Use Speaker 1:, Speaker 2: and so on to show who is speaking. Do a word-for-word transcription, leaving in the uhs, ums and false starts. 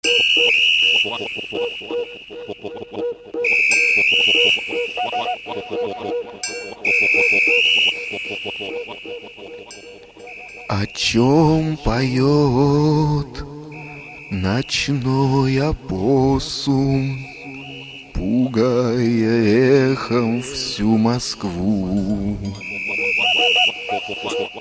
Speaker 1: О чем поет ночной опоссум, пугая эхом всю Москву?